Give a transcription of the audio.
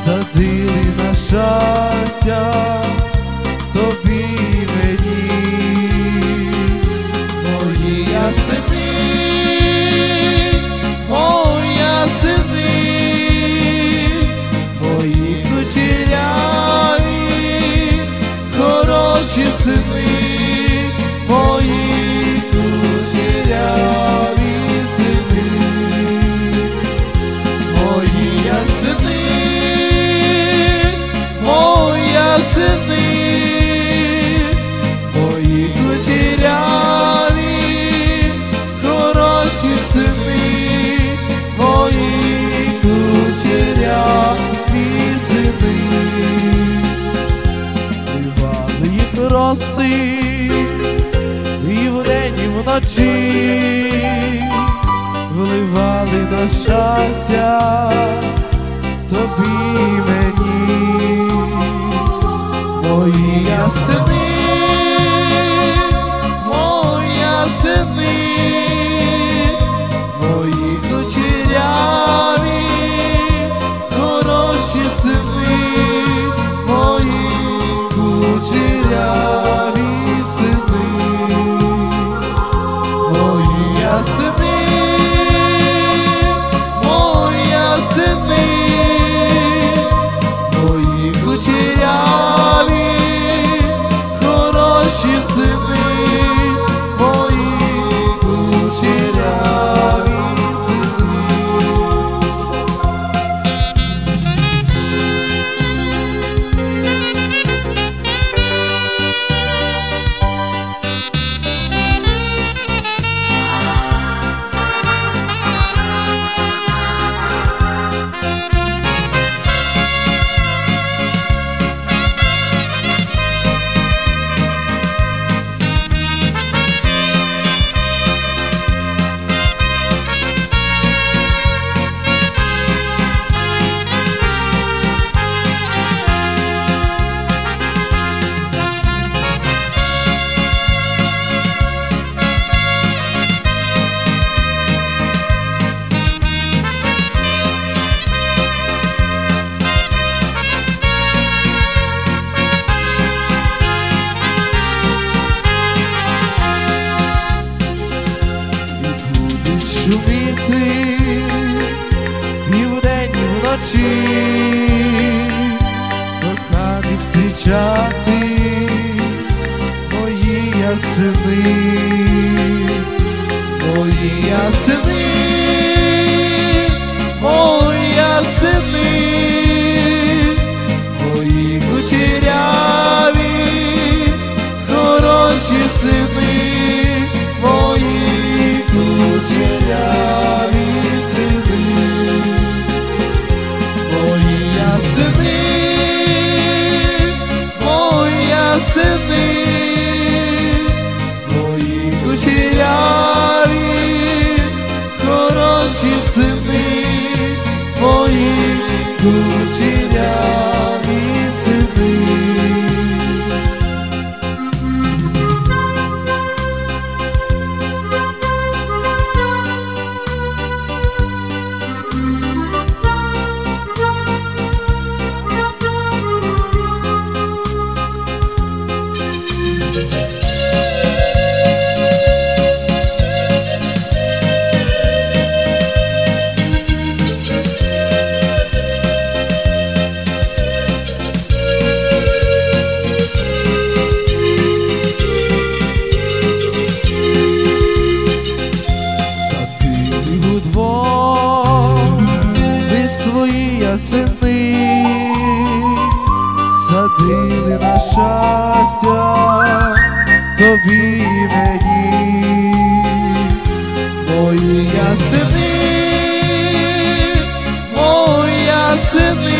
садили на щастя тобі і мені, мої ясени, мої ясени, мої кучеряві, хороші сини, мої кучеряві сини, мої ясени, мої ясени, мої кучеряві, хороші сини, мої кучеряві сини. Вливали їх роси і вдень, і вночі, вливали на щастя тобі і мені, мої ясени, мої ясени, мої кучеряві, хороші сини, мої кучеряві сини, мої ясени, мої ясени, мої кучеряві, хороші сини, мої кучеряві сини. Шуміти і вдень, і вночі, коханих зустрічати, мої ясени, мої ясени, мої ясени, мої кучеряві, хороші сини, мої кучеряві сини, мої ясени, мої ясени, мої кучеряві, хороші сини, мої кучеряві сини. Свої ясени садили на щастя тобі і мені, мої ясени, мої ясени,